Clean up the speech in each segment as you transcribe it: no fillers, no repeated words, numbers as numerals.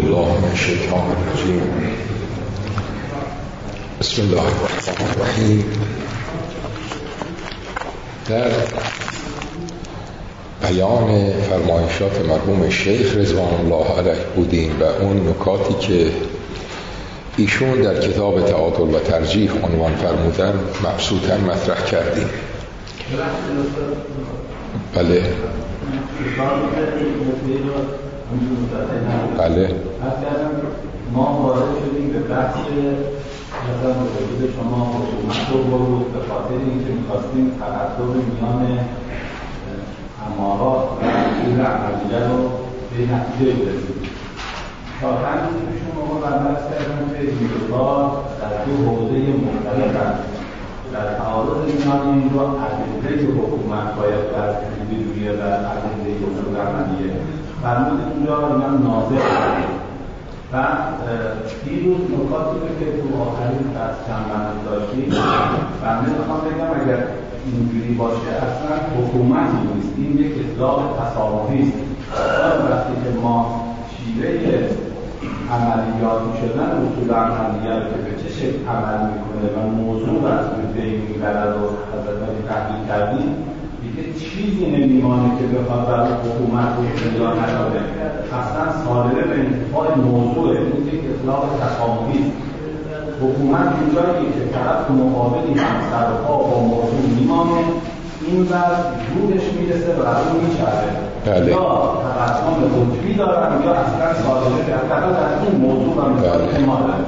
بالله من الشیطان الرجیم. بسم الله الرحمن الرحیم. در بیان فرمایشات مرحوم شیخ رضوان الله علیه بودیم و اون نکاتی که ایشون در کتاب تعادل و ترجیح عنوان فرمودن مبسوطاً مطرح کردیم. بله بله ما وارد شدیم به بحث مثلا وجود شما حکومت رو بود به خاطر اینکه می‌خواستیم تقاطع میان امارات و اصول عملیه رو به نتیجه برسیم. تا همین شما برمرز کردن که این دوتا در دو حوزه مختلفن. در تعارض میان این دو ادله حکومت باید بررسی بجویه و ادله اصول عملیه فرمود اونجا اینا ناظر هستید و دیروز نکاتی که تو آخرین بحث چند داشتیم بنده میخوام بگم اگر اینجوری باشه اصلا حکومتی نیست، این یک اطلاق تصامحی است. وقتی که ما شیوه عملیاتی شدن اصول عملیه رو که به چه شکل عمل میکنه و موضوع و از بین میبرد و حضرت تحلیل کردیم دیگه چیزی نمیمانه که بخواد برای حکومت رو اطلاع نداره. اصلا صادره به انتفاع موضوعه، این یک اطلاق تصامحی است. حکومت اینجایی که طرف مقابلی همسرها با موضوع میمانه، این وقت رودش میرسه و اون میچرده یا تقسیم قطبی دارن یا اصلا صادره در این موضوع و مثال ما دارن.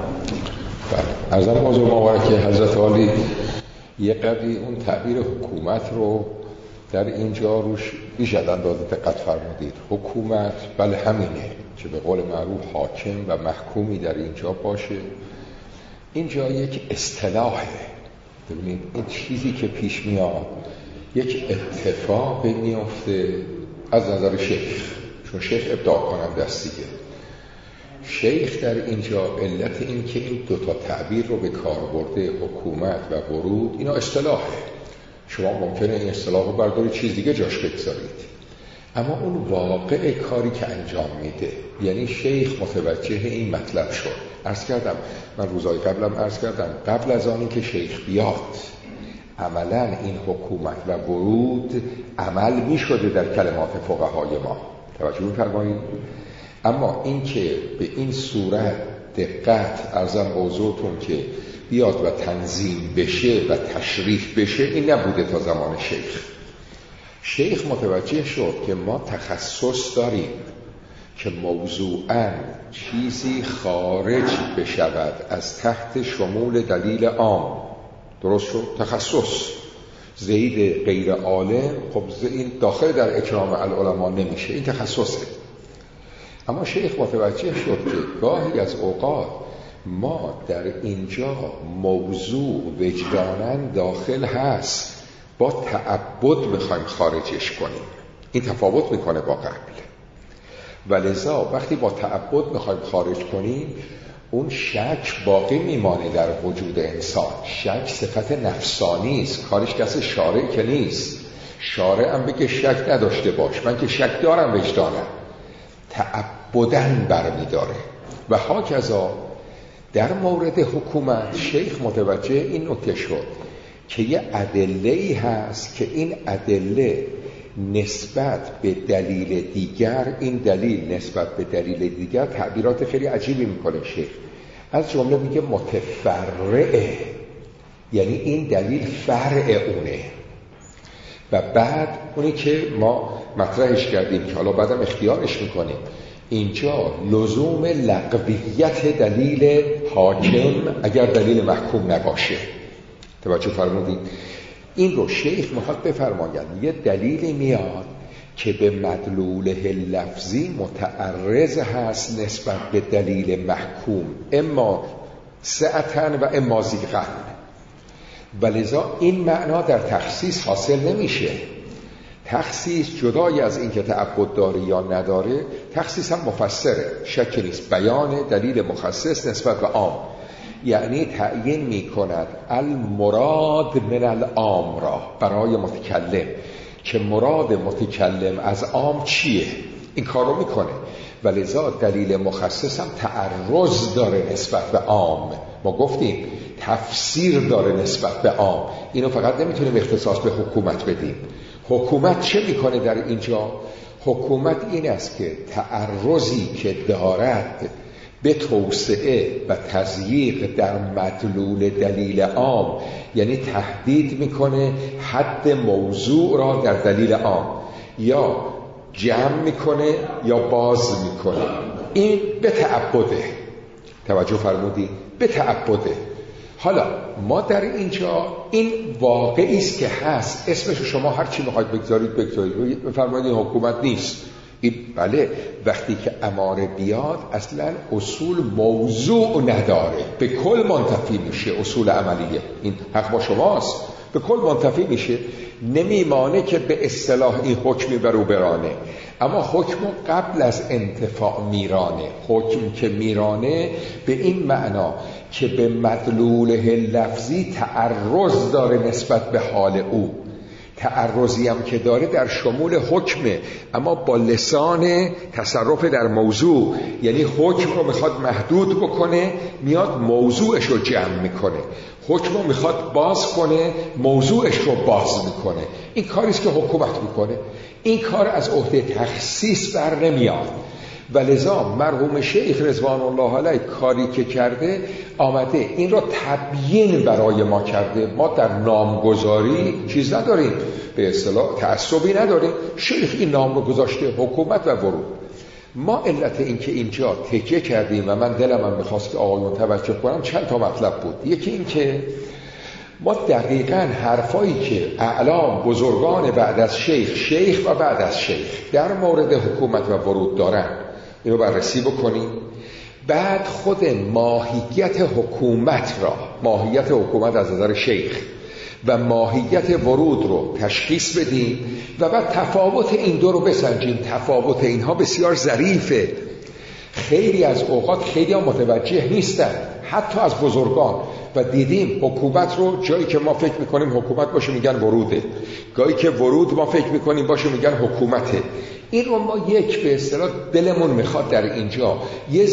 از این موضوع مبارکه حضرت عالی یه قدری اون تعبیر حکومت رو در اینجا روش بیشتر داده دقت فرمودید. حکومت بله همینه که به قول معروف حاکم و محکومی در اینجا باشه. اینجا یک اصطلاحه. ببینید این چیزی که پیش میاد یک اتفاق میفته از نظر شیخ، چون شیخ ابداع کننده است دیگه. شیخ در اینجا علت این که این دوتا تعبیر رو به کار برده، حکومت و ورود، اینا اصطلاحه. شما ممکنه این اصطلاح رو بردارید چیز دیگه جاش بگذارید، اما اون واقع کاری که انجام میده. یعنی شیخ متوجه این مطلب شد. عرض کردم من روزهای قبلم عرض کردم قبل از آنی که شیخ بیاد عملا این حکومت و ورود عمل می شده در کلمات فقهای ما. توجه می‌فرمایید؟ اما این که به این صورت دقت ارزم موضوعتون که بیاد و تنظیم بشه و تشریح بشه این نبوده تا زمان شیخ. شیخ متوجه شد که ما تخصص داریم که موضوعاً چیزی خارج بشود از تحت شمول دلیل عام. درست شد؟ تخصص. زید غیر عالم خب این داخل در اکرام العلماء نمیشه، این تخصصه. اما شیخ متوجه شد که گاهی از اوقات ما در اینجا موضوع وجداناً داخل هست، با تعبد میخوایم خارجش کنیم. این تفاوت میکنه با قبل. ولذا وقتی با تعبد میخوایم خارج کنیم اون شک باقی میمانه در وجود انسان. شک صفت نفسانی است، کارش کس شارع که نیست. شارع هم بگه شک نداشته باش، من که شک دارم وجدانم، تعبداً برمیداره. و هاکذا در مورد حکومت شیخ متوجه این نکته شد که یه ادله‌ای هست که این ادله نسبت به دلیل دیگر، این دلیل نسبت به دلیل دیگر تعبیرات خیلی عجیبی میکنه شیخ. از جمله میگه متفرعه، یعنی این دلیل فرع اونه. و بعد اونی که ما مطرحش کردیم که حالا بعدم اختیارش میکنیم، اینجا لزوم لغویت دلیل حاکم اگر دلیل محکوم نباشه. توجه فرمودید؟ این رو شیخ میخواد بفرماید یه دلیلی میاد که به مدلوله لفظی متعرض هست نسبت به دلیل محکوم، اما سعتن و اما زیغن. ولذا این معنا در تخصیص حاصل نمیشه. تخصیص جدای از این که تعبد داره یا نداره، تخصیص هم مفسره، شک نیست، بیان دلیل مخصص نسبت به عام. یعنی تعیین می کند المراد من العام را برای متکلم، که مراد متکلم از عام چیه. این کار رو میکنه. ولذا دلیل مخصص هم تعرض داره نسبت به عام. ما گفتیم تفسیر داره نسبت به عام. اینو فقط نمیتونیم اختصاص به حکومت بدیم. حکومت چه میکنه در اینجا؟ حکومت این است که تعرضی که دارد به توسعه و تضییق در مدلول دلیل عام، یعنی تهدید میکنه حد موضوع را در دلیل عام، یا جمع میکنه یا باز میکنه. این به تعبده. توجه فرمودی؟ به تعبده. حالا ما در اینجا این واقعی است که هست، اسمشو شما هر چی میخواید بگذارید بفرمایید این حکومت نیست. این بله، وقتی که اماره بیاد اصلا اصول موضوع نداره، به کل منتفی میشه. اصول عملیه، این حق با شماست، به کل منتفی میشه. نمیمانه که به اصطلاح این حکمی برو برانه، اما حکم قبل از انتفاع میرانه. حکم که میرانه به این معنا که به مدلوله لفظی تعرض داره نسبت به حال او. تعرضی هم که داره در شمول حکمه، اما با لسان تصرف در موضوع، یعنی حکم رو میخواد محدود بکنه، میاد موضوعش رو جمع میکنه. حکم رو میخواد باز کنه، موضوعش رو باز میکنه. این کاریست که حکومت میکنه. این کار از عهده تخصیص بر نمیاد. ولذا مرحوم شیخ رضوان الله علیه کاری که کرده، آمده این را تبیین برای ما کرده. ما در نامگذاری چیز نداریم، به اصطلاح تعصبی نداریم. شیخ این نام رو گذاشته، حکومت و ورود. ما علت این که اینجا تکیه کردیم و من دلم هم میخواست که آقایون توجه کنم چند تا مطلب بود. یکی این که ما دقیقاً حرفایی که اعلام بزرگان بعد از شیخ و بعد از شیخ در مورد حکومت و ورود دارن، اینو بررسی بکنیم. بعد خود ماهیت حکومت را، ماهیت حکومت از نظر شیخ و ماهیت ورود رو تشخیص بدیم و بعد تفاوت این دو رو بسنجیم. تفاوت اینها بسیار ظریفه. خیلی از اوقات خیلی ها متوجه نیستن، حتی از بزرگان. و دیدیم حکومت رو جایی که ما فکر میکنیم حکومت باشه میگن وروده، گاهی که ورود ما فکر میکنیم باشه میگن حکومته. این رو ما یک به اصطلاح دلمون میخواد در اینجا یه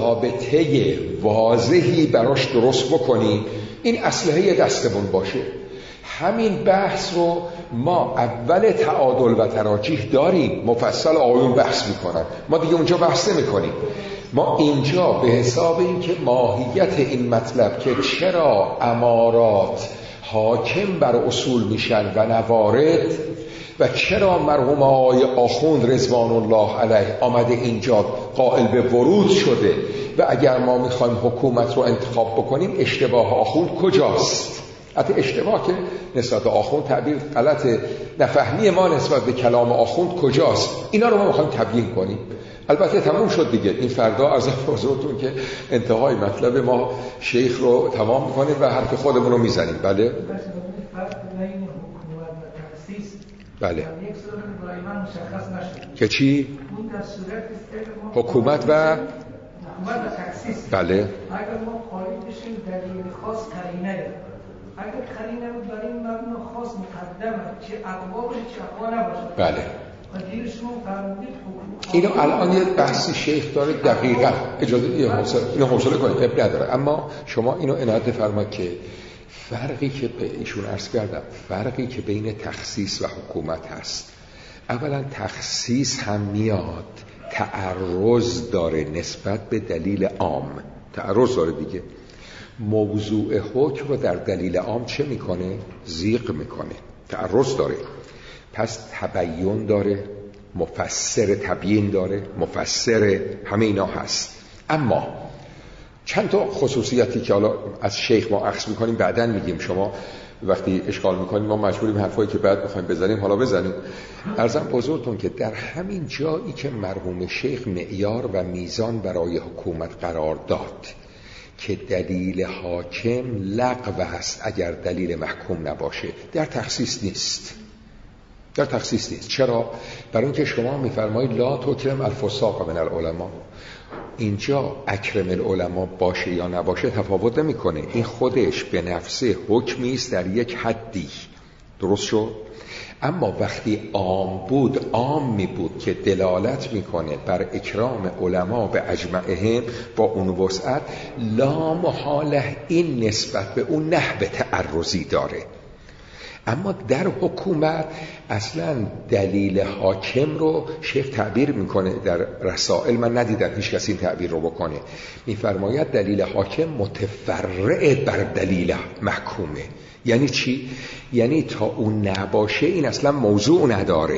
ضابطه واضحی براش درست بکنیم، این اسلحه دستمون باشه. همین بحث رو ما اول تعادل و تراجیح داریم، مفصل آقایون بحث میکنن، ما دیگه اونجا بحث نمیکنیم. ما اینجا به حساب این که ماهیت این مطلب که چرا امارات حاکم بر اصول میشن و نوارد، و چرا مرحوم آقای آخوند رضوان الله علیه آمده اینجا قائل به ورود شده، و اگر ما میخوایم حکومت رو انتخاب بکنیم اشتباه آخوند کجاست. حتی اشتباه که نسبت به آخوند تعبیر غلطه، نفهمی ما نسبت به کلام آخوند کجاست، اینا رو ما میخوایم تبیین کنیم. البته تموم شد دیگه، این فردا عرض حضورتون که انتهای مطلب ما شیخ رو تمام میکنیم و حرف خودمون رو میزنیم. بله بله که چی؟ حکومت و تخصیص. بله اگر ما خارج بشیم دلیل خاص قرینه، اگر قرینه رو برای این مبنا خاص مقدمه، چه اقوال چه اقوال نباشه. بله اینو الان یه بحثی شیخ داره دقیقاً، اجازه اینو حوصله کنید، اب نداره. اما شما اینو عنایت فرمایید که فرقی که به ایشون عرض کردم، فرقی که بین تخصیص و حکومت هست، اولا تخصیص هم میاد تعرض داره نسبت به دلیل عام، تعرض داره دیگه. موضوع حکم رو در دلیل عام چه میکنه؟ ضیق میکنه، تعرض داره. پس تبیین داره، مفسر تبیین داره، مفسر، همه اینا هست. اما چند تا خصوصیتی که حالا از شیخ ما اخذ میکنیم بعداً میگیم، شما وقتی اشکال میکنیم ما مجبوریم حرفایی که بعد بخوایم بزنیم حالا بزنیم. عرضم بزرگتون که در همین جایی که مرحوم شیخ معیار و میزان برای حکومت قرار داد که دلیل حاکم لغو است اگر دلیل محکوم نباشه، در تخصیص نیست. در تخصیص نیست. چرا؟ برای اینکه شما میفرمایید لا تکرم الفساق من العلماء. اینجا اکرم العلماء باشه یا نباشه تفاوت نمیکنه. این خودش به نفسه حکمی است در یک حدی، درست شد؟ اما وقتی عام بود، عامی بود که دلالت میکنه بر اکرام علما به اجمعهم با اون وسعت، لا محاله این نسبت به اون نحو تعرضی داره. اما در حکومت اصلا دلیل حاکم رو شیخ تعبیر میکنه در رسائل، من ندیدم هیچ کسی این تعبیر رو بکنه، میفرماید دلیل حاکم متفرع بر دلیل محکومه. یعنی چی؟ یعنی تا اون نباشه این اصلا موضوع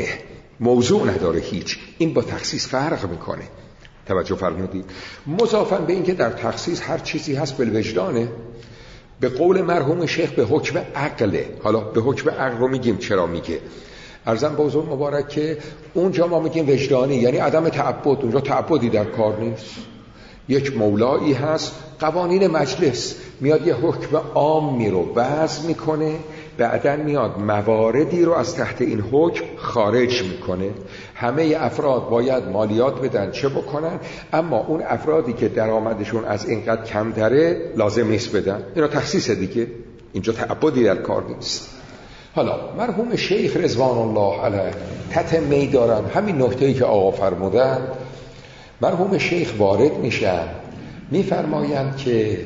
نداره هیچ. این با تخصیص فرق میکنه. توجه فرمودید؟ مضافاً به این که در تخصیص هر چیزی هست بالوجدانه. به قول مرحوم شیخ به حکم عقله. حالا به حکم عقل رو میگیم چرا میگه. عرضم به حضور مبارک که اونجا ما میگیم وجدانی، یعنی عدم تعبد. اونجا تعبدی در کار نیست. یک مولایی هست، قوانین مجلس میاد یه حکم عامی رو وضع میکنه، بعداً میاد مواردی رو از تحت این حکم خارج میکنه. همه افراد باید مالیات بدن، چه بکنن، اما اون افرادی که درآمدشون از اینقدر کم تره لازم نیست بدن. اینا تخصیص دیگه، اینجا تعبدی در کار نیست. حالا مرحوم شیخ رضوان الله علیه تتمه‌ای دارن همین نکته‌ای که آقا فرمودن. مرحوم شیخ وارد میشن، میفرمایند که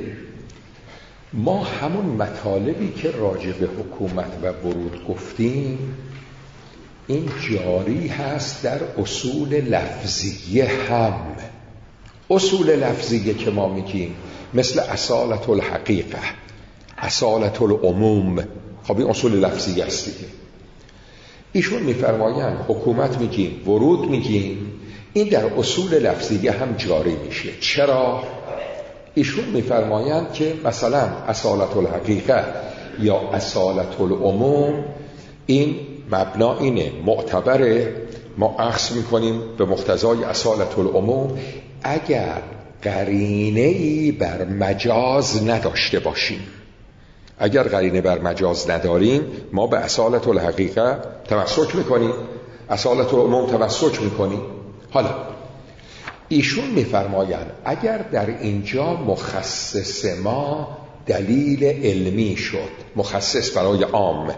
ما همون مطالبی که راجع به حکومت و ورود گفتیم این جاری هست در اصول لفظیه هم. اصول لفظیه که ما میگیم مثل اصالت الحقیقه، اصالت العموم، خب این اصول لفظیه است دیگه. ایشون میفرمایند حکومت میگیم، ورود میگیم، این در اصول لفظیه هم جاری میشه. چرا؟ ایشون میفرمایند که مثلا اصالت الحقیقه یا اصالت العموم این مبنا اینه، معتبره، ما اخذ میکنیم به مقتضای اصالت العموم اگر قرینه‌ای بر مجاز نداشته باشیم. اگر قرینه بر مجاز نداریم ما به اصالت الحقیقه تمسک میکنیم، اصالت العموم تمسک میکنیم. حالا ایشون میفرمایند اگر در اینجا مخصص ما دلیل علمی شد، مخصص برای عام،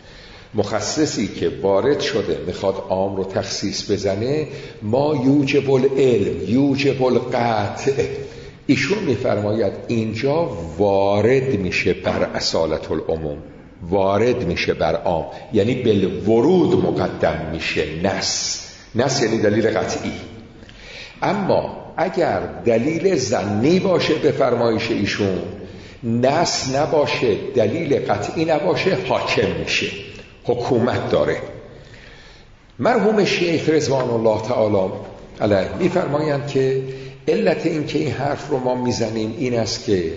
مخصصی که وارد شده میخواد عام رو تخصیص بزنه، ما یوجب العلم یوجب القطع، ایشون میفرماید اینجا وارد میشه بر اصالت العموم، وارد میشه بر عام، یعنی بالورود مقدم میشه. نص یعنی دلیل قطعی. اما اگر دلیل ظنی باشه به فرمایش ایشون، نص نباشه، دلیل قطعی نباشه، حاکم میشه، حکومت داره. مرحوم شیخ رضوان الله تعالی علیه میفرمایند که علت این که این حرف رو ما میزنیم این است که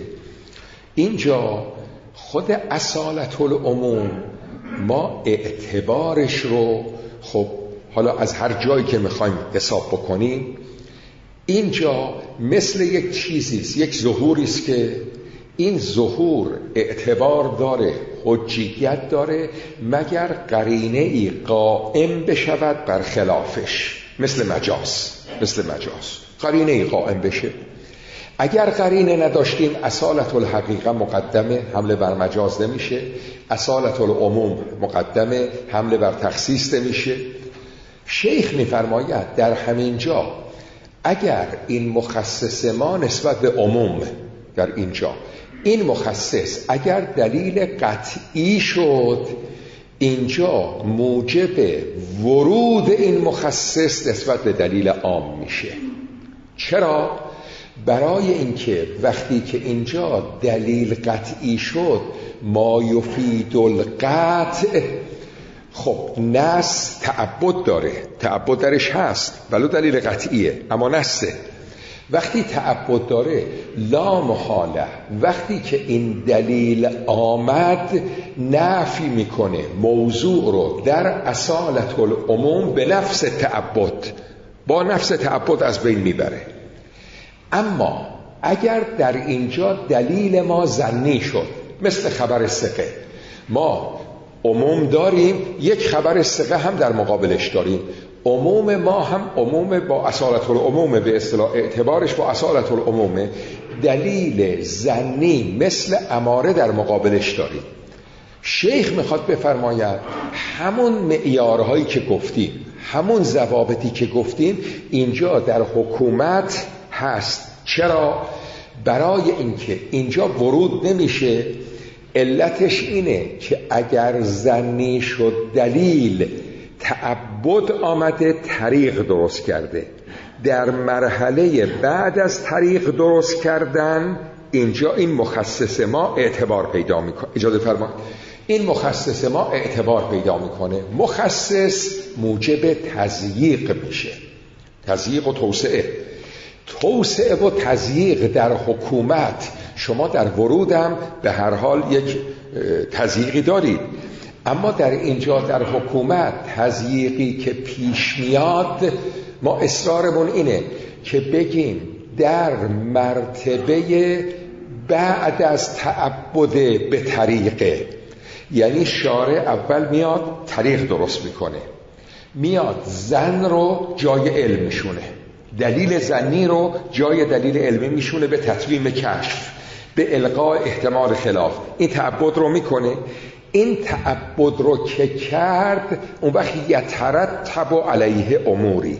اینجا خود اصالت العموم ما اعتبارش رو، خب حالا از هر جایی که میخوایم حساب بکنیم، اینجا مثل یک چیزیست، یک ظهوریست که این ظهور اعتبار داره، حجیت داره مگر قرینه‌ای قائم بشود بر خلافش، مثل مجاز قرینه‌ای قائم بشه. اگر قرینه نداشتیم اصالت الحقیقه مقدمه، حمله بر مجاز نمیشه، اصالت العموم مقدمه، حمله بر تخصیص نمیشه. شیخ میفرماید در همین جا اگر این مخصص ما نسبت به عموم در اینجا، این مخصص اگر دلیل قطعی شد، اینجا موجب ورود این مخصص نسبت به دلیل عام میشه. چرا؟ برای اینکه وقتی که اینجا دلیل قطعی شد، ما یفید القطع، خب نص تعبد داره، تعبد درش هست ولو دلیل قطعیه اما نصه. وقتی تعبد داره لا محاله، وقتی که این دلیل آمد نفی میکنه موضوع رو در اصالت العموم به نفس تعبد، با نفس تعبد از بین میبره. اما اگر در اینجا دلیل ما ظنی شد، مثل خبر ثقه، ما عموم داریم، یک خبر ثقه هم در مقابلش داریم، عموم ما هم عموم با اصالت العموم، به اصطلاح اعتبارش با اصالت العموم، دلیل ظنی مثل اماره در مقابلش داریم. شیخ میخواد بفرماید همون معیارهایی که گفتیم، همون ضوابطی که گفتیم اینجا در حکومت هست. چرا؟ برای اینکه اینجا ورود نمیشه. علتش اینه که اگر ظنی شد دلیل تعبد آمده طریق درست کرده، در مرحله بعد از طریق درست کردن اینجا این مخصص ما اعتبار پیدا میکنه. اجازه فرمایید، این مخصص ما اعتبار پیدا میکنه. مخصص موجب تضییق میشه، تضییق و توسعه و تضییق در حکومت. شما در ورودم به هر حال یک تضییقی دارید، اما در اینجا در حکومت تضییقی که پیش میاد، ما اصرارمون اینه که بگیم در مرتبه بعد از تعبد به طریقه. یعنی شارع اول میاد طریق درست میکنه، میاد زن رو جای علم میشونه، دلیل زنی رو جای دلیل علمی میشونه به تطویم کشف، به القاء احتمال خلاف. این تعبد رو میکنه. این تعبد رو که کرد اون وقت یترتب علیه اموری،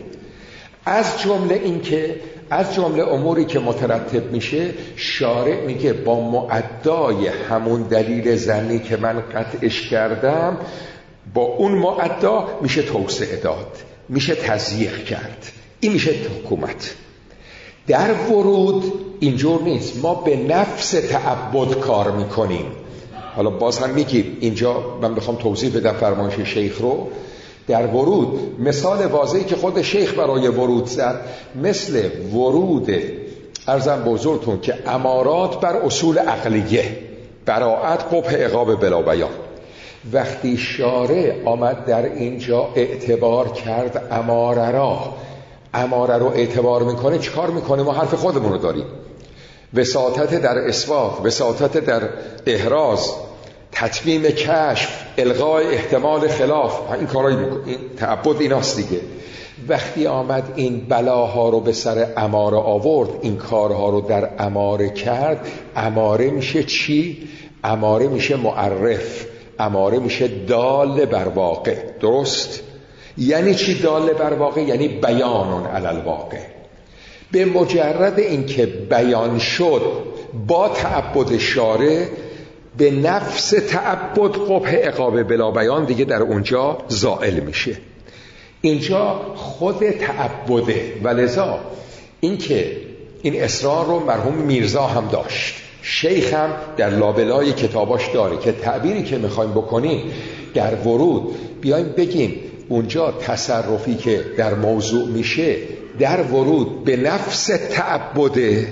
از جمله اموری که مترتب میشه، شارع میگه با معدای همون دلیل زنی که من قطعش کردم، با اون معدا میشه توسعه داد، میشه تضییق کرد. این میشه حکومت. در ورود اینجور نیست، ما به نفس تعبد کار میکنیم. حالا باز هم میگیم اینجا من بخوام توضیح بدم فرمایش شیخ رو. در ورود مثال واضحی که خود شیخ برای ورود زد، مثل ورود عرضم بزرگتون که امارات بر اصول عقلیه، براءت، قبح، عقاب بلا بیان. وقتی شارع آمد در اینجا اعتبار کرد اماره رو اعتبار میکنه، چیکار میکنه؟ ما حرف خودمون رو داریم، وساطت در اثبات، وساطت در احراز، تطمیم کشف، الغای احتمال خلاف، این کارایی میکنه. این تعبد ایناست دیگه. وقتی آمد این بلاها رو به سر اماره آورد، این کارها رو در اماره کرد، اماره میشه چی؟ اماره میشه معرف، اماره میشه دال بر واقع. درست؟ یعنی چی دال بر واقع؟ یعنی بیانون علی الواقع. به مجرد اینکه بیان شد با تعبد شارع، به نفس تعبد قبح عقاب بلا بیان دیگه در اونجا زائل میشه. اینجا خود تعبده. ولذا اینکه این اصرار رو مرحوم میرزا هم داشت، شیخ هم در لابلای کتاباش داره که تعبیری که میخوایم بکنیم در ورود بیایم بگیم اونجا تصرفی که در موضوع میشه در ورود به نفس تعبده،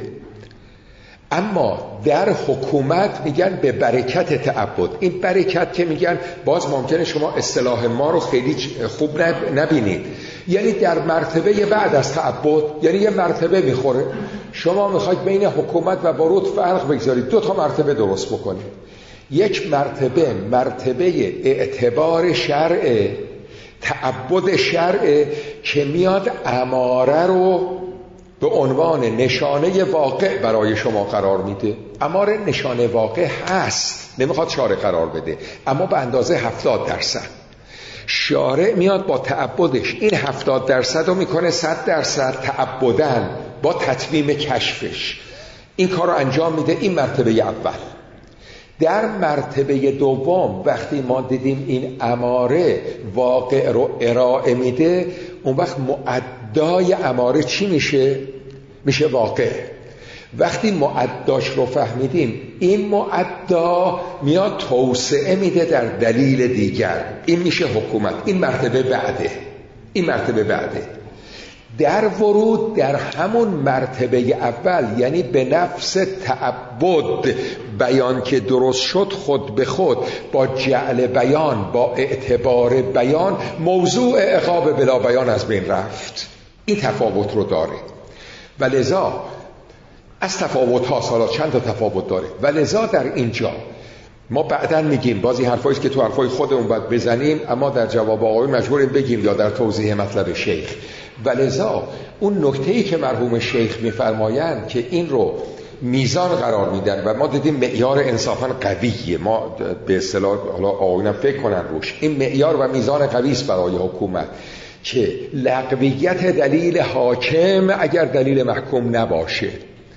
اما در حکومت میگن به برکت تعبد. این برکت که میگن باز ممکنه شما اصطلاح ما رو خیلی خوب نبینید، یعنی در مرتبه بعد از تعبد، یعنی یه مرتبه میخوره. شما میخواید بین حکومت و ورود فرق بگذارید، 2 تا مرتبه درست بکنید. یک مرتبه اعتبار شرع، تعبد شرع که میاد اماره رو به عنوان نشانه واقع برای شما قرار میده. اماره نشانه واقع هست، نمیخواد شارع قرار بده، اما به اندازه 70%. شارع میاد با تعبدش این 70% رو میکنه 100% تعبدن با تطمیم کشفش. این کار رو انجام میده. این مرتبه اول. در مرتبه دوم وقتی ما دیدیم این اماره واقع رو ارائه میده، اون وقت معدای اماره چی میشه؟ میشه واقع. وقتی معداش رو فهمیدیم، این معدا میاد توسعه میده در دلیل دیگر، این میشه حکومت. این مرتبه بعده. در ورود در همون مرتبه اول، یعنی به نفس تعبد بیان که درست شد، خود به خود با جعل بیان، با اعتبار بیان، موضوع عقاب بلا بیان از بین رفت. این تفاوت رو داره. ولذا از تفاوت ها حالا چند تا تفاوت داره. ولذا در اینجا ما بعداً میگیم، بازی حرفایی که تو حرفای خودمون باید بزنیم، اما در جواب آقای مجبوریم بگیم یا در توضیح مطلب شیخ. ولذا اون نکته‌ای که مرحوم شیخ میفرمایند که این رو میزان قرار میدن و ما دیدیم معیار انصافا قویه. ما به اصطلاح حالا آقایون فکر کنن روش، این معیار و میزان قوی است برای حکومت که لغویت دلیل حاکم اگر دلیل محکوم نباشه.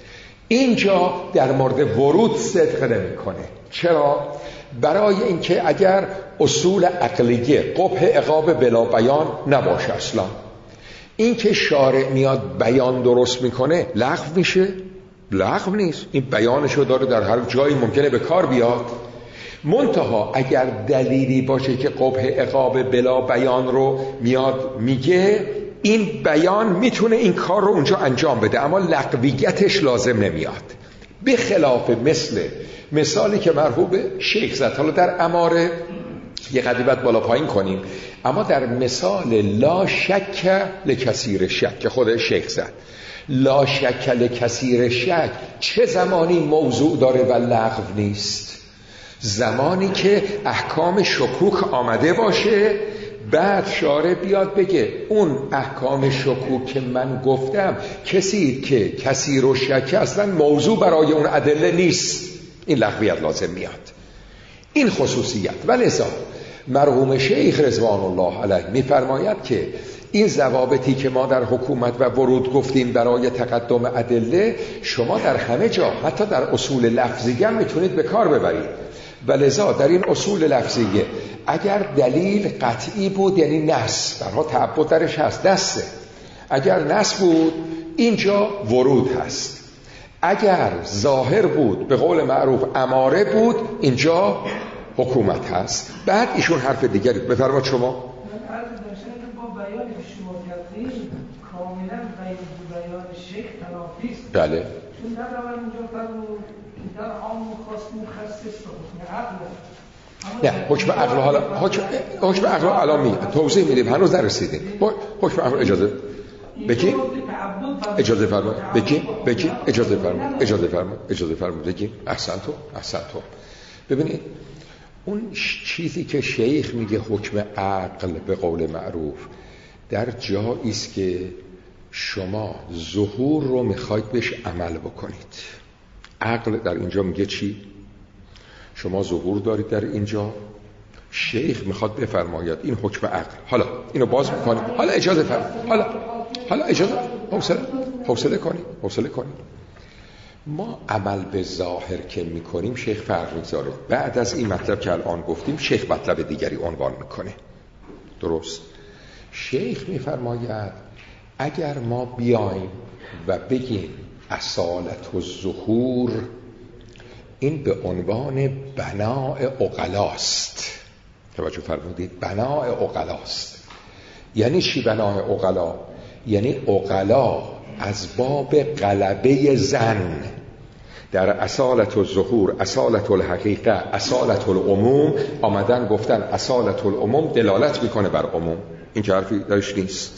اینجا در مورد ورود صدق نمیکنه. چرا؟ برای اینکه اگر اصول عقلیه قبح عقاب بلا بیان نباشه، اصلا این که شارع میاد بیان درست میکنه لغو میشه؟ لغو نیست. این بیانشو داره، در هر جایی ممکنه به کار بیاد. منتها اگر دلیلی باشه که قبح عقاب بلا بیان رو میاد میگه، این بیان میتونه این کار رو اونجا انجام بده، اما لغویتش لازم نمیاد. به خلاف مثالی که مرحوم شیخ زد، حالا در اماره یه قدیبت بالا پایین کنیم، اما در مثال لا شک لکثیر شک که خود شیخ زد، لا شک لکثیر شک چه زمانی موضوع داره و لغو نیست؟ زمانی که احکام شکوک آمده باشه، بعد شارع بیاد بگه اون احکام شکوک که من گفتم کسی که کثیر و شک اصلا موضوع برای اون ادله نیست، این لغویت لازم میاد. این خصوصیت. ولذا مرحوم شیخ رضوان الله علیه میفرماید که این ضوابطی که ما در حکومت و ورود گفتیم برای تقدم ادله، شما در همه جا حتی در اصول لفظیه میتونید به کار ببرید. ولذا در این اصول لفظیه اگر دلیل قطعی بود یعنی نص، درها تعبد درش هست، نصه. اگر نص بود اینجا ورود هست. اگر ظاهر بود به قول معروف اماره بود اینجا حکومت هست. بعد ایشون حرف دیگری بفرمایید شما. من عرض داشتم که با بیان شما کردید کاملا غیر بیان شیخ تنافی است. بله. چون در اول اونجا فرمود در عام و خاص مخصص به حکم عقل. نه، حکم عقل حالا حکم عقل الان می توضیح میدیم، هنوز نرسیدیم. حکم عقل اجازه بگی؟ اجازه فرمایید. بگی؟ اجازه فرمایید. بگی؟ احسنتو. ببینید اون چیزی که شیخ میگه حکم عقل به قول معروف، در جایی است که شما ظهور رو میخواید بهش عمل بکنید. عقل در اینجا میگه چی؟ شما ظهور دارید در اینجا، شیخ میخواد بفرماید این حکم عقل. حالا اینو باز میکنیم. حالا اجازه فرمایید. حالا اجازه حوصله کنید. ما عمل به ظاهر که میکنیم شیخ فرق میذاره. بعد از این مطلب که الان گفتیم شیخ مطلب دیگری عنوان میکنه. درست؟ شیخ میفرماید اگر ما بیایم و بگیم اصالت و ظهور، این به عنوان بناء عقلاست. توجه فرمودید؟ بناء عقلاست. یعنی چی بناء عقلا؟ یعنی عقلا از باب غلبه ظن در اصالت الظهور، اصالت الحقیقه، اصالت العموم آمدن گفتن اصالت العموم دلالت میکنه بر عموم. این که حرفی درش نیست.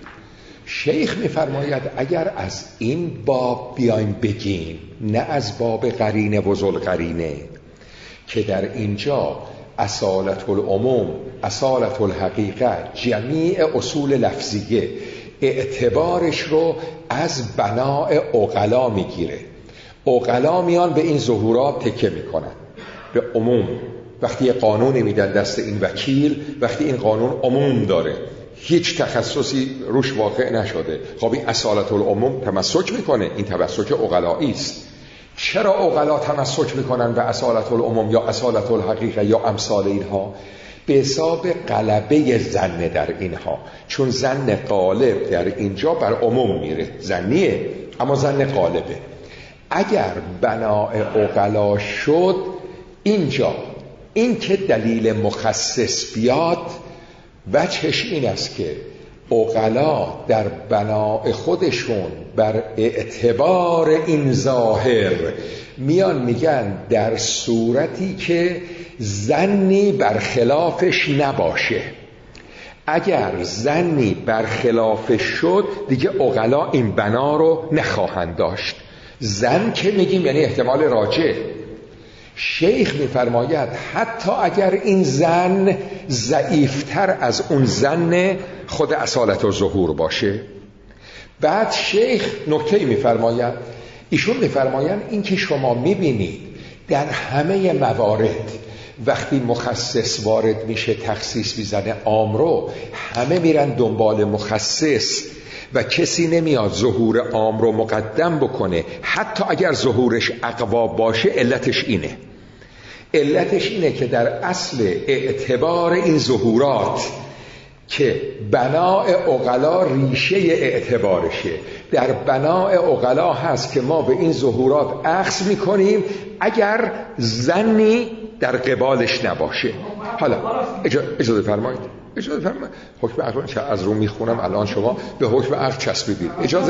شیخ میفرماید اگر از این باب بیایم بگیم، نه از باب قرینه و ذوالقرینه، که در اینجا اصالت العموم، اصالت الحقیقه، جمیع اصول لفظیه اعتبارش رو از بناء عقلا میگیره. عقلا میان به این ظهورات تکه میکنن به عموم. وقتی یه قانونی میدن دست این وکیل، وقتی این قانون عموم داره، هیچ تخصصی روش واقع نشده، خب این اصالت العموم تمسک میکنه. این تمسک عقلایی است. چرا عقلا تمسک میکنن به اصالت العموم یا اصالت الحقیقه یا امثال اینها؟ به حساب غلبه ظن در اینها، چون ظن غالب در اینجا بر عموم میره. ظنیه اما ظن غالبه. اگر بناء عقلا شد اینجا، این که دلیل مخصص بیاد وجهش این است که عقلا در بناء خودشون بر اعتبار این ظاهر میان میگن در صورتی که ظنی برخلافش نباشه. اگر ظنی برخلافش شد دیگه عقلا این بنا رو نخواهند داشت. ظن که میگیم یعنی احتمال راجح. شیخ میفرماید حتی اگر این ظن ضعیفتر از اون ظن خود اصالت و ظهور باشه. بعد شیخ نکته میفرماید ایشون میفرمایند این که شما میبینید در همه موارد وقتی مخصص وارد میشه تخصیص میزنه عام رو، همه میرن دنبال مخصص و کسی نمیاد ظهور عام رو مقدم بکنه، حتی اگر ظهورش اقوا باشه. علتش اینه که در اصل اعتبار این ظهورات که بناء عقلا ریشه اعتبارشه، در بناء عقلا هست که ما به این ظهورات اخذ میکنیم اگر ظنی در قبالش نباشه. حالا اجازه فرمایید حکم عقل از رو میخونم الان شما به حکم عقل چسبیدید.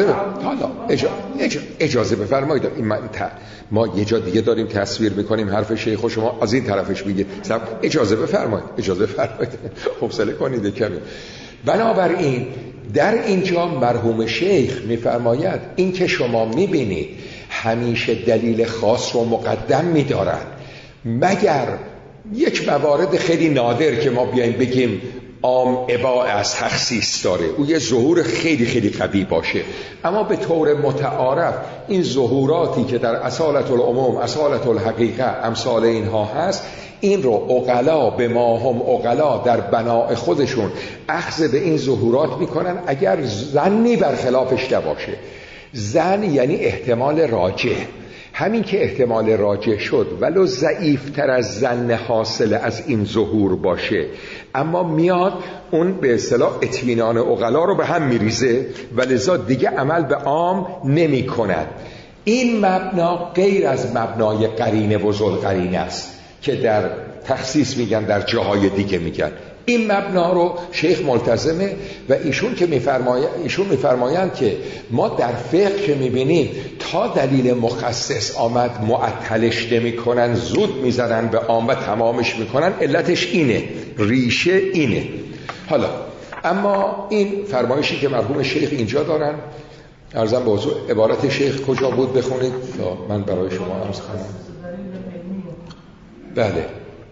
اجازه بفرمایید. ما یه جا دیگه داریم تصویر میکنیم حرف شیخ و شما از این طرفش میگید. اجازه بفرمایید حوصله کنید کمی. بنابراین در اینجا مرحوم شیخ میفرماید این که شما میبینید همیشه دلیل خاص رو مقدم میدارن، مگر یک موارد خیلی نادر که ما بیایم بگیم عام اباء از تخصیص داره، او یه ظهور خیلی خیلی قوی باشه. اما به طور متعارف این ظهوراتی که در اصالت العموم، اصالت الحقیقه، امثال اینها هست، این رو عقلا به ما هم عقلا در بناء خودشون اخذ به این ظهورات میکنن اگر ظنی برخلافش نباشه. ظن یعنی احتمال راجح. همین که احتمال راجح شد ولو ضعیفتر از ظن حاصل از این ظهور باشه، اما میاد اون به اصطلاح اطمینان عقلا رو به هم میریزه و لذا دیگه عمل به عام نمی کند. این مبنا غیر از مبنای قرینه و ذوالقرینه است که در تخصیص میگن، در جاهای دیگه میگن. این مبنا رو شیخ ملتزمه و ایشون میفرمایند که ما در فقه که میبینیم تا دلیل مخصص آمد معطلش نمیکنن، زود میزنن به عام و تمامش میکنن. علتش اینه، ریشه اینه. حالا اما این فرمایشی که مرحوم شیخ اینجا دارن، عرضم به حضور عبارت شیخ کجا بود بخونید تا من برای شما عرض کنم. بله،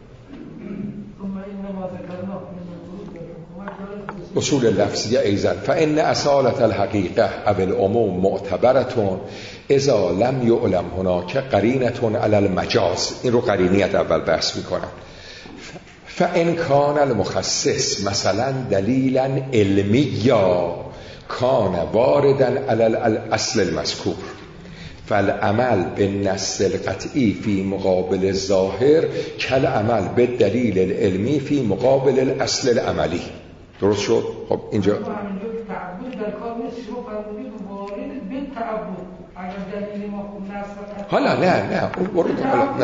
اصول لفظیه ایزن فان اصالت الحقیقه او العموم معتبرتون اذا لم یعلم هناک قرینتون علی المجاز. این رو قرینیت اول بحث میکنن. فان کان المخصص مثلا دلیلا علمیا کان واردا علی الاصل المذکور فالعمل بالنص القطعی فی مقابل الظاهر کالعمل بالدلیل العلمی فی مقابل الاصل العملی. درست شد؟ خب اینجا تعبد در کار نیست. شما فرمودید وارد به تعبد اگر دلیل ما خوب نص. حالا نه اون ورود حالا نه.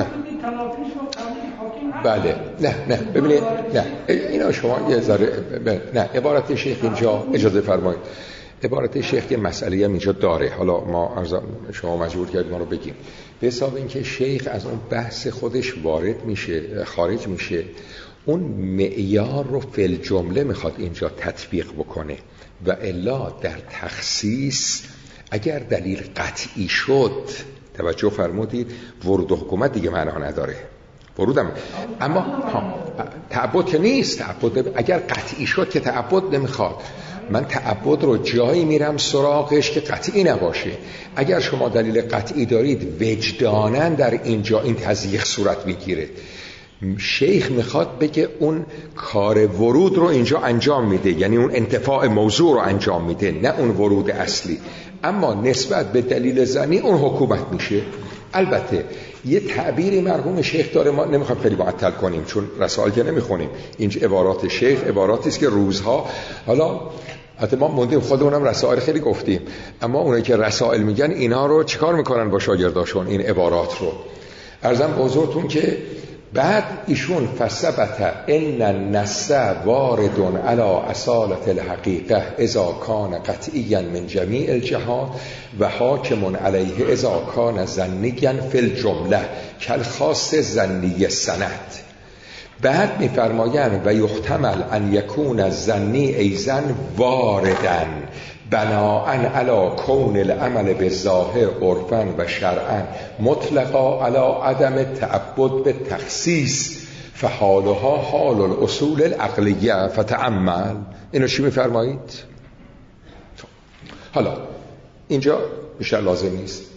بله نه ببینید نه اینا شما یه ذره نه عبارت شیخ اینجا اجازه فرمایید. عبارت شیخ که مسئله هم اینجا داره. حالا ما شما مجبور کردید ما رو بگیم. به حساب اینکه شیخ از اون بحث خودش وارد میشه، خارج میشه، اون معیار رو فی الجمله میخواد اینجا تطبیق بکنه و الا در تخصیص اگر دلیل قطعی شد، توجه فرمودید، ورود حکومت دیگه معنا نداره. ورودم اما تعبد که نیست. تعبد اگر قطعی شد که تعبد نمیخواد. من تعبد رو جایی میرم سراغش که قطعی نباشه. اگر شما دلیل قطعی دارید وجداناً در اینجا این تضییق صورت میگیره. شیخ میخواد بگه اون کار ورود رو اینجا انجام میده، یعنی اون انتفاع موضوع رو انجام میده، نه اون ورود اصلی. اما نسبت به دلیل ظنی اون حکومت میشه. البته یه تعبیری مرحوم شیخ داره، ما نمیخوام خیلی معطل کنیم چون رسائل که نمیخونیم. این عبارات شیخ عباراتی است که روزها، حالا حتی ما موندیم خودمونم رسائل خیلی گفتیم، اما اونایی که رسائل میگن اینا رو چیکار میکنن با شاگرداشون این عبارات رو؟ عرضم به حضورتون که بعد ایشون فثبت ان النص وارد علی اصالت الحقیقه اذا کان قطعیا من جمیع الجهات و حاکم علیه اذا کان ظنیا فی الجمله کالخاص ظنی سند. بعد میفرمایند و یحتمل ان یکون الظنی ایضا واردا بناء علی کون العمل بالظاهر عرفا و شرعا مطلقا علی عدم تعبد به تخصیص فحالها حال الاصول العقلیه فتأمل. اینو چی میفرمایید؟ حالا اینجا بیشتر لازم نیست. این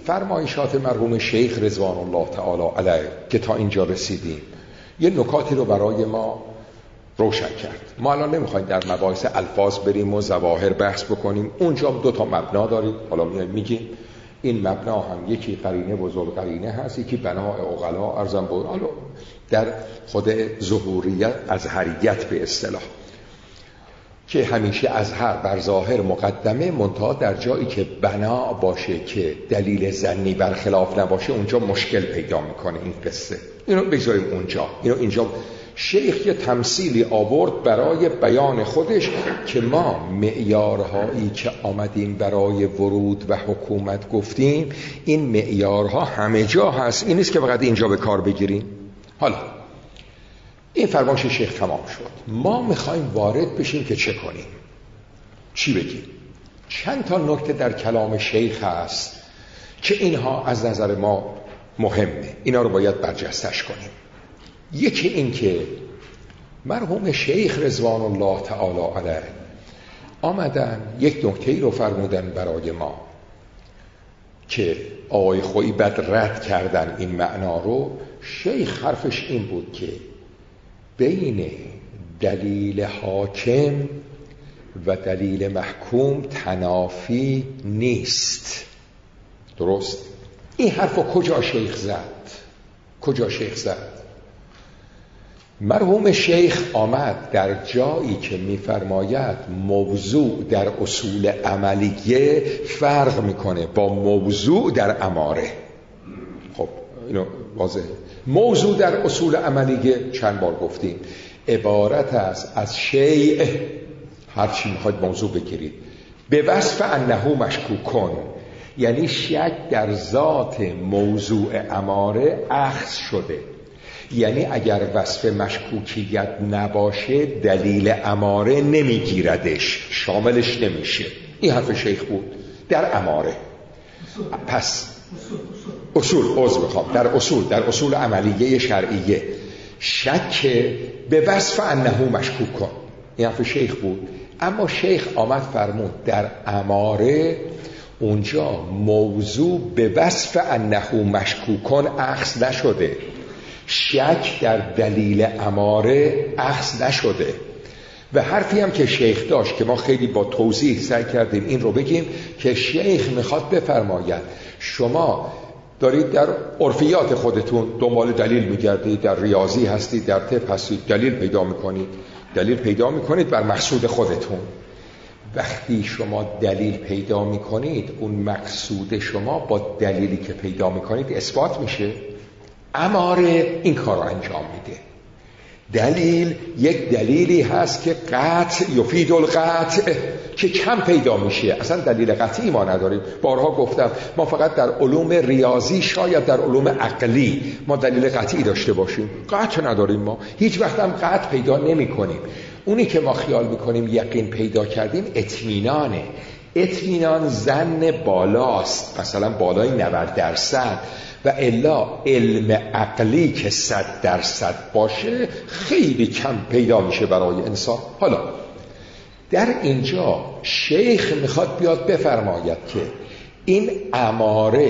فرمایشات مرحوم شیخ رضوان الله تعالی علیه که تا اینجا رسیدیم یه نکاتی رو برای ما روشن کرد. ما الان نمیخوایم در مباحث الفاظ بریم و ظواهر بحث بکنیم. اونجا 2 تا مبنا داریم، حالا میگیم این مبنا هم یکی قرینه بزرگ قرینه هست، یکی بناء عقلا ارزم بود، حالا در خود ظهوریت ازهریت به اصطلاح که همیشه ازهر بر ظاهر مقدمه، منتها در جایی که بنا باشه که دلیل ظنی برخلاف نباشه اونجا مشکل پیدا میکنه این قصه. اینو بگذاریم اونجا. اینجا شیخ یه تمثیلی آورد برای بیان خودش که ما معیارهایی که آمدیم برای ورود و حکومت گفتیم این معیارها همه جا هست، این نیست که فقط اینجا به کار بگیریم. حالا این فرمایش شیخ تمام شد، ما میخوایم وارد بشیم که چه کنیم، چی بگیم. چند تا نکته در کلام شیخ هست که اینها از نظر ما مهمه، اینا رو باید برجستش کنیم. یکی این که مرحوم شیخ رضوان الله تعالی علیه آمدن یک نکته‌ای رو فرمودن برای ما که آقای خویی بعد رد کردن این معنا رو. شیخ حرفش این بود که بین دلیل حاکم و دلیل محکوم تنافی نیست. درست؟ این حرف رو کجا شیخ زد؟ مرحوم شیخ آمد در جایی که می‌فرماید موضوع در اصول عملیه فرق میکنه با موضوع در اماره. خب اینو واضحه. موضوع در اصول عملیه چند بار گفتیم عبارت است از شیء، هر چی میخواید موضوع بگیرید، به وصف انه مشکوکن، یعنی شک در ذات موضوع اماره اخذ شده. یعنی اگر وصف مشکوکیت نباشه دلیل اماره نمیگیردش، شاملش نمیشه. این حرف شیخ بود در اماره. پس در اصول عملیه شرعیه شک به وصف انه مشکوکن، این حرف شیخ بود. اما شیخ آمد فرمود در اماره اونجا موضوع به وصف انه مشکوکن اخذ نشده، شک در دلیل اماره اخذ نشده. و حرفی هم که شیخ داشت که ما خیلی با توضیح سعی کردیم این رو بگیم که شیخ میخواد بفرماید شما دارید در عرفیات خودتون دنبال دلیل میگردید، در ریاضی هستید، در طب هستید، دلیل پیدا میکنید بر مقصود خودتون. وقتی شما دلیل پیدا میکنید اون مقصود شما با دلیلی که پیدا میکنید اثبات میشه. اماره این کار رو انجام میده. دلیل یک دلیلی هست که قطع یفید القطع که کم پیدا میشه، اصلا دلیل قطعی ما نداریم. بارها گفتم ما فقط در علوم ریاضی، شاید در علوم عقلی ما دلیل قطعی داشته باشیم، قطع نداریم. ما هیچ وقت هم قطع پیدا نمی کنیم. اونی که ما خیال میکنیم یقین پیدا کردیم اطمینانه. اطمینان ظن بالاست، مثلا بالای 90%، و الا علم عقلی که 100% باشه خیلی کم پیدا میشه برای انسان. حالا در اینجا شیخ میخواد بیاد بفرماید که این اماره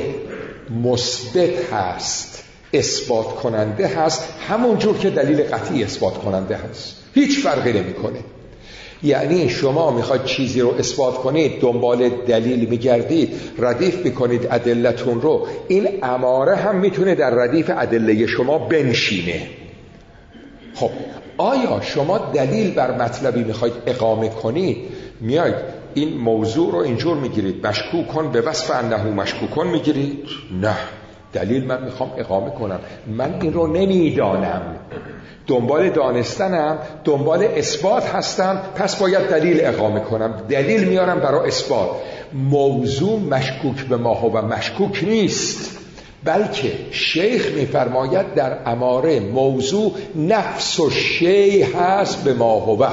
مثبت هست، اثبات کننده هست، همون جور که دلیل قطعی اثبات کننده هست، هیچ فرقی نمیکنه. یعنی شما میخواید چیزی رو اثبات کنید، دنبال دلیل میگردید، ردیف میکنید ادلتون رو، این اماره هم میتونه در ردیف ادله شما بنشینه. خب آیا شما دلیل بر مطلبی میخواید اقامه کنید، میاید این موضوع رو اینجور میگیرید مشکوکن به وصف انه مشکوکن میگیرید؟ نه، دلیل من میخوام اقامه کنم، من این رو نمیدانم، دنبال دانستنم، دنبال اثبات هستم، پس باید دلیل اقامه کنم، دلیل میارم برای اثبات. موضوع مشکوک به ما و مشکوک نیست، بلکه شیخ میفرماید در اماره موضوع نفس و شی هست به ما هو،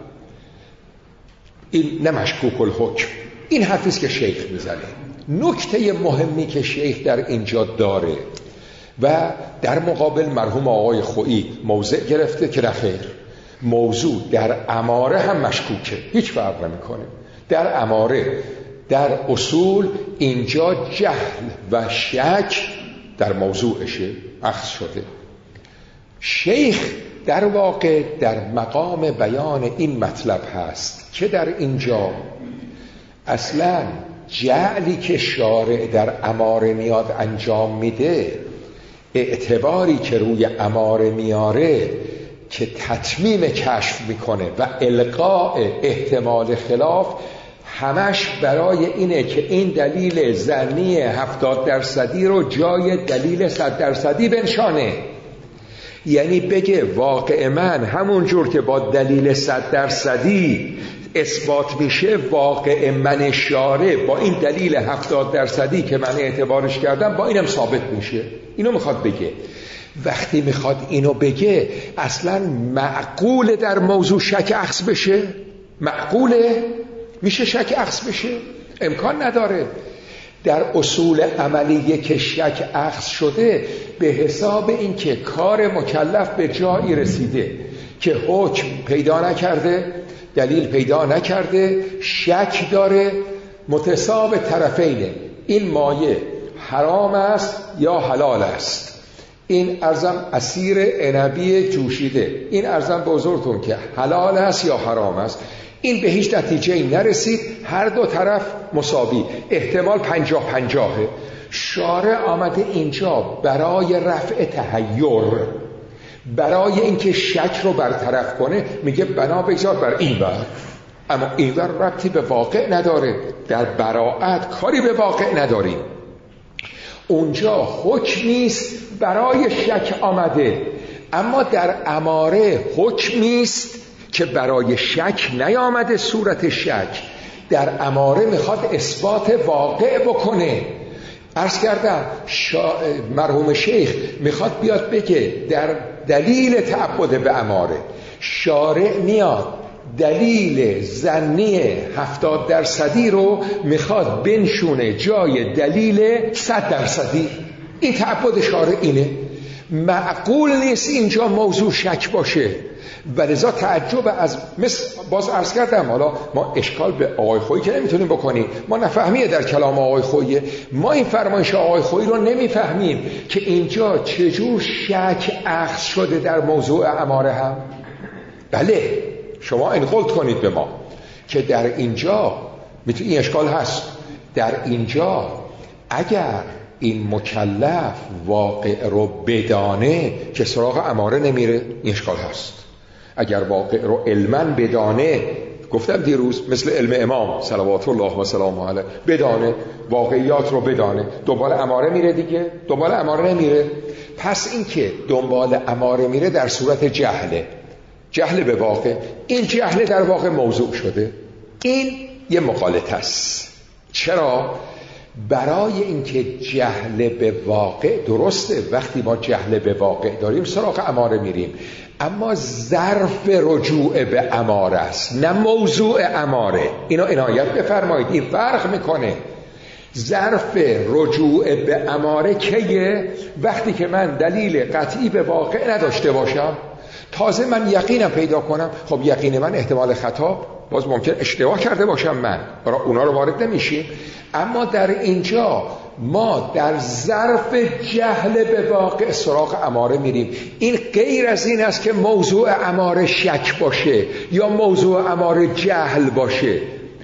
این نه مشکوک الحکم. این حرفیست که شیخ میزنه. نکته مهمی که شیخ در اینجا داره و در مقابل مرحوم آقای خویی موضع گرفته که نخیر، موضوع در اماره هم مشکوکه، هیچ فرق نمیکنه. در اماره در اصول اینجا جهل و شک در موضوعشه، اخذ شده. شیخ در واقع در مقام بیان این مطلب هست که در اینجا اصلا جعلی که شارع در اماره میاد انجام میده، اعتباری که روی اماره میاره که تتمیم کشف میکنه و القاء احتمال خلاف، همش برای اینه که این دلیل ظنی 70% رو جای دلیل 100% بنشانه. یعنی بگه واقع من همون جور که با دلیل 100% اثبات میشه، واقع من شارع با این دلیل 70% که من اعتبارش کردم با اینم ثابت میشه. اینو میخواد بگه. وقتی میخواد اینو بگه اصلا معقوله در موضوع شک اخذ بشه؟ معقوله؟ میشه شک اخذ بشه؟ امکان نداره. در اصول عملیه که شک اخذ شده به حساب این که کار مکلف به جایی رسیده که حکم پیدا نکرده، دلیل پیدا نکرده، شک داره، متساوی طرفینه، این مایه حرام است یا حلال است، این ارزم عصیر عنبی جوشیده، این ارزم به حضورتون که حلال است یا حرام است. این به هیچ نتیجه‌ای نرسید، هر دو طرف مساوی، احتمال 50-50. شارع آمده اینجا برای رفع تحیر، برای اینکه شک رو برطرف کنه، میگه بنا بگذار بر این ور، اما این ور ربطی به واقع نداره، در براءت کاری به واقع نداریم. اونجا حکم نیست، برای شک آمده، اما در اماره حکم نیست که برای شک نیامده صورت شک، در اماره میخواد اثبات واقع بکنه. عرض کردم مرحوم شیخ میخواد بیاد بگه در دلیل تعبد به اماره شارع میاد دلیل ظنی 70% رو میخواد بنشونه جای دلیل 100%. این تعبد شارع اینه. معقول نیست اینجا موضوع شک باشه و لذا تعجب از باز عرض کردم، حالا ما اشکال به آقای خویی که نمیتونیم بکنیم، ما نفهمیه در کلام آقای خوییه، ما این فرمایش آقای خویی رو نمیفهمیم که اینجا چجور شک اخذ شده در موضوع اماره هم. بله شما انقلت کنید به ما که در اینجا این اشکال هست، در اینجا اگر این مکلف واقع رو بدانه که سراغ اماره نمیره، این اشکال هست. اگر واقع رو علما بدانه، گفتم دیروز مثل علم امام صلوات الله و سلامه علیه، بدانه واقعیات رو بدانه، دنبال اماره میره دیگه، دنبال اماره نمیره. پس این که دنبال اماره میره در صورت جهله، جهل به واقع، این جهل در واقع موضوع شده. این یه مغالطه است. چرا؟ برای اینکه جهل به واقع درسته، وقتی ما جهل به واقع داریم سراغ اماره میریم، اما ظرف رجوع به اماره است نه موضوع اماره. اینو عنایت بفرمایید، این فرق میکنه. ظرف رجوع به اماره کیه؟ وقتی که من دلیل قطعی به واقع نداشته باشم، تازه من یقینم پیدا کنم. خب یقین من احتمال خطا، باز ممکن اشتباه کرده باشم، من اونا رو وارد نمیشیم. اما در اینجا ما در ظرف جهل به واقع سراغ اماره میریم. این غیر از این است که موضوع اماره شک باشه یا موضوع اماره جهل باشه.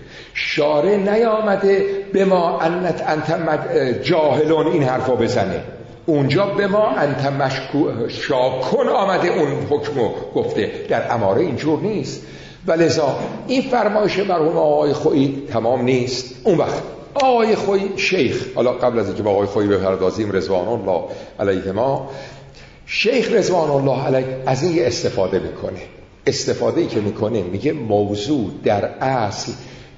شارع نیامده به ما انت جاهلون این حرفا بزنه، اونجا به ما انت شاکن آمده اون حکمو گفته. در اماره اینجور نیست. ولذا این فرمایش مرحوم آقای خویی تمام نیست. اون وقت آقای خویی شیخ، حالا قبل از اینکه با آقای خویی بپردازیم رضوان الله علیه ما، شیخ رضوان الله علیه از این استفاده میکنه. استفاده‌ای که میکنه میگه موضوع در اصل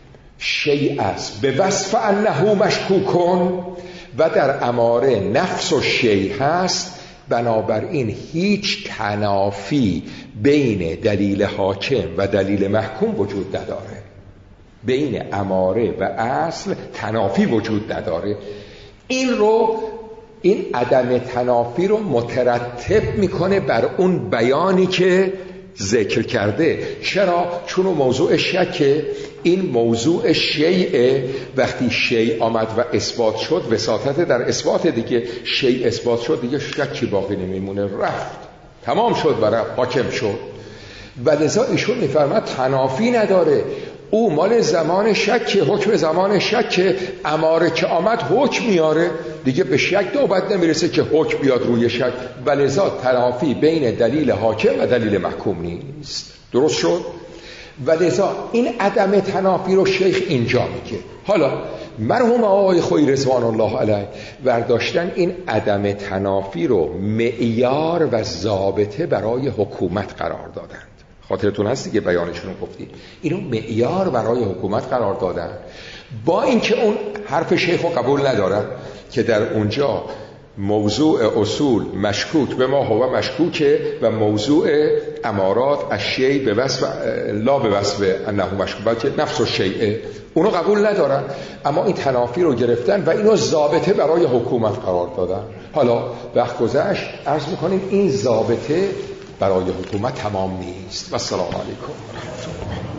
شیء است به وصف انه مشکوکن و در اماره نفس و شیء هست، بنابراین هیچ تنافی بین دلیل حاکم و دلیل محکوم وجود نداره. بین اماره و اصل تنافی وجود نداره. این عدم تنافی رو مترتب میکنه بر اون بیانی که ذکر کرده. چرا؟ چون موضوع شکه، این موضوع شیء، وقتی شیء آمد و اثبات شد، وساطت در اثبات دیگه، شیء اثبات شد دیگه شکی باقی نمیمونه، رفت تمام شد و رفت حاکم شد. و لذا ایشون میفرماد تنافی نداره، او مال زمان شکه، حکم زمان شکه، اماره که آمد حکم میاره دیگه، به شک نوبت نمیرسه که حکم بیاد روی شک. و لذا تنافی بین دلیل حاکم و دلیل محکوم نیست. درست شد؟ و لذا این عدم تنافی رو شیخ اینجا میگه. حالا مرحوم آقای خویی رضوان الله علیه برداشتن این عدم تنافی رو معیار و ضابطه برای حکومت قرار دادند. خاطرتون هست دیگه بیانشون رو گفتیم، اینو معیار برای حکومت قرار دادن، با اینکه اون حرف شیخ رو قبول ندارن که در اونجا موضوع اصول مشکوک به ما هو مشکوکه و موضوع امارات الشیء به وصف لا به وصف انه مشکوک، بلکه نفس الشیء، اونو قبول ندارن. اما این تنافی رو گرفتن و اینو ضابطه برای حکومت قرار دادن. حالا وقت گذشت، عرض میکنیم این ضابطه برای حکومت تمام نیست. و السلام علیکم و رحمت الله.